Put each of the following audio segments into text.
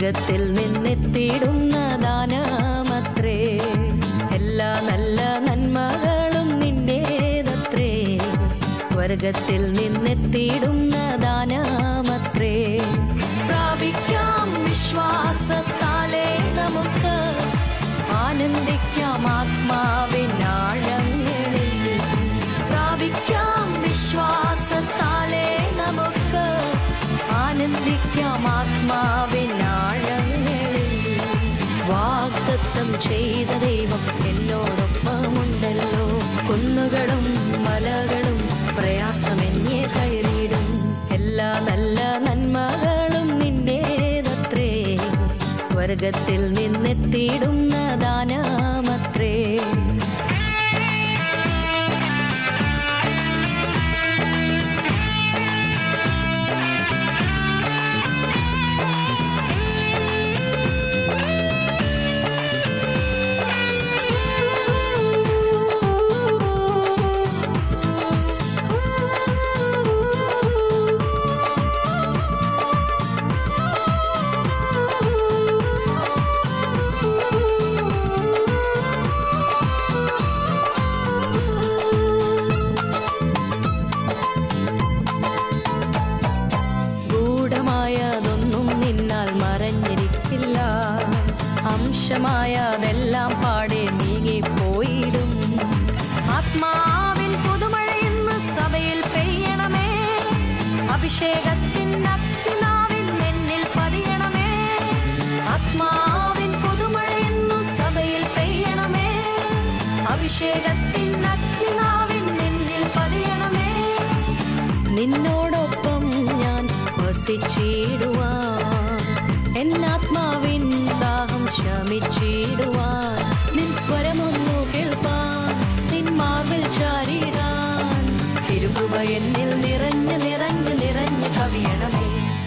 സ്വർഗത്തിൽ നിന്നെത്തിയിടുന്ന ദാനമത്രേ. എല്ലാ നല്ല നന്മകളും നിന്റേതത്രേ. സ്വർഗത്തിൽ നിന്നെത്തിയിടുന്ന ദാനമത്രേ. പ്രാപിക്കാം വിശ്വാസത്താലേ നമുക്ക്, ആനന്ദിക്കാം ആത്മാവിനാഴങ്ങളിൽ. പ്രാപിക്കാം വിശ്വാസത്താലേ നമുക്ക്, ആനന്ദിക്കാം ആത്മാവിനാഴങ്ങളിൽ. വാഗ്ദത്തം ചെയ്ത ദൈവം എന്നോടൊപ്പമുണ്ടല്ലോ. കുന്നുകളും മലകളും പ്രയാസമെന്നെ കയറിയിടും. എല്ലാ നല്ല നന്മകളും നിന്റേതത്രേ. സ്വർഗത്തിൽ നിന്നെത്തിയിടുന്ന ദാനമത്രേ. ഗൂഢമായതൊന്നും നിന്നാൽ മറഞ്ഞിരിക്കില്ല. അംശമായതെല്ലാം പാടെ നീങ്ങിപ്പോയിടും. ആത്മാവിൻ പുതുമഴ ഇന്ന് സഭയിൽ പെയ്യണമേ. അഭിഷേകത്തിൻ അഗ്നിനാവിൻ എന്നിൽ പതിയണമേ. ആത്മാവിൻ പുതുമഴ ഇന്നു സഭയിൽ പെയ്യണമേ. അഭിഷേകത്തിൻ അഗ്നിനാവിൻ എന്നിൽ പതിയണമേ. നിന്നോടൊപ്പം ഞാൻ വസിച്ചിടുവാൻ, എന്നാത്മാവിൻ ദാഹം ശമിച്ചിടുവാൻ. നിൻ സ്വരമൊന്നു കേൾപ്പാൻ, നിൻ മാർവിൽ ചാരിടാൻ. തിരുകൃപ എന്നിൽ നിറഞ്ഞ് നിറഞ്ഞ് നിറഞ്ഞ് കവിയണമേ.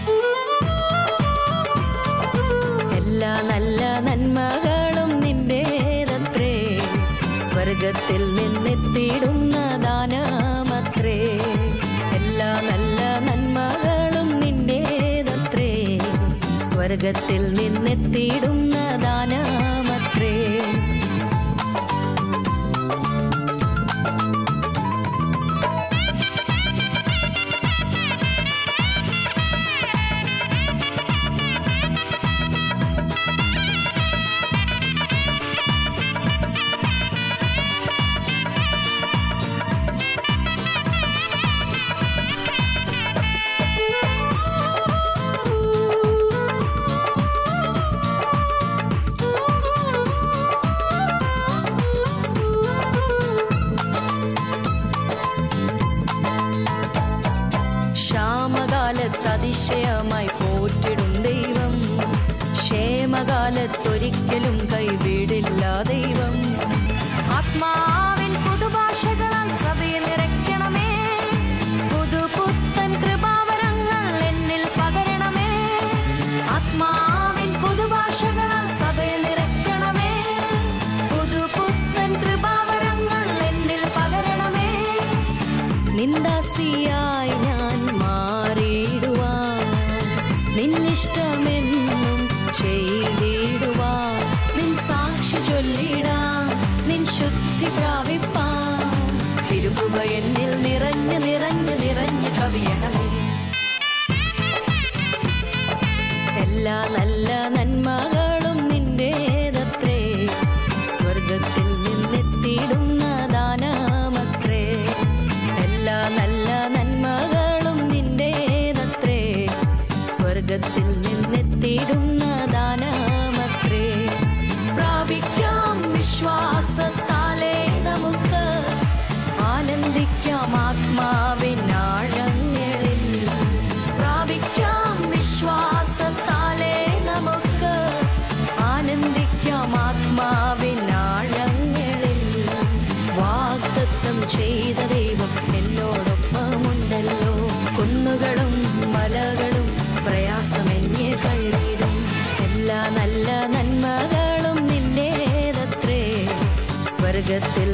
എല്ലാ നല്ല നന്മകളും നിന്റേതത്രേ. സ്വർഗത്തിൽ നിന്നെത്തിയിടുന്ന ദാനമത്രേ. എല്ലാ നല്ല നന്മകളും നിന്റേതത്രേ. സ്വർഗത്തിൽ നിന്നെത്തിയിടുന്ന ദാനമത്രേ. ക്ഷാമകാലത്ത് അതിശയമായി പോറ്റിടും ദൈവം. ക്ഷേമകാലത്തൊരിക്കലും കൈവിടില്ല ദൈവം. ആത്മാവിൻ പുതുഭാഷകളാൽ സഭയെ നിറയ്ക്കണമേ. പുതുപുത്തൻ കൃപാവരങ്ങൾ എന്നിൽ പകരണമേ. ആത്മാവിൻ പുതുഭാഷകളാൽ സഭയെ നിറയ്ക്കണമേ. പുതുപുത്തൻ കൃപാവരങ്ങൾ എന്നിൽ പകരണമേ. നിന്ദാസിയായി ഞാൻ മാറിയിടുവാൻ, നിന്നിഷ്ടമെന്നും ചെയ്തിടുവാൻ. നിൻ സാക്ഷി ചൊല്ലിടാൻ, നിൻ ശുദ്ധി പ്രാപിപ്പാൻ. തിരുകൃപ എന്നിൽ നിറഞ്ഞ് നിറഞ്ഞ് നിറഞ്ഞ് കവിയണമേ. എല്ലാ നല്ല നന്മകളും നിന്റേതത്രേ. സ്വർഗത്തിൽ നിന്നെത്തിയിടുന്ന ദാനമത്രേ. എല്ലാ നല്ല നന്മകളും നിന്റേതത്രേ. സ്വർഗത്തിൽ നിന്നെത്തിയിടുന്ന ദാനമത്രേ. പ്രാപിക്കാം വിശ്വാസത്താലേ നമുക്ക്, ആനന്ദിക്കാം ആത്മാവിനാഴങ്ങളിൽ. പ്രാപിക്കാം വിശ്വാസത്താലേ നമുക്ക്, ആനന്ദിക്കാം ആത്മാവിനാഴങ്ങളിൽ. വാഗ്ദത്തം ചെയ്ത ദൈവം എന്നോടൊപ്പമുണ്ടല്ലോ. കുന്നുകളും മലകളും പ്രയാസമെന്നെ കയറിയിടും. എല്ലാ നല്ല നന്മകളും നിന്റേതത്രേ. സ്വർഗത്തിൽ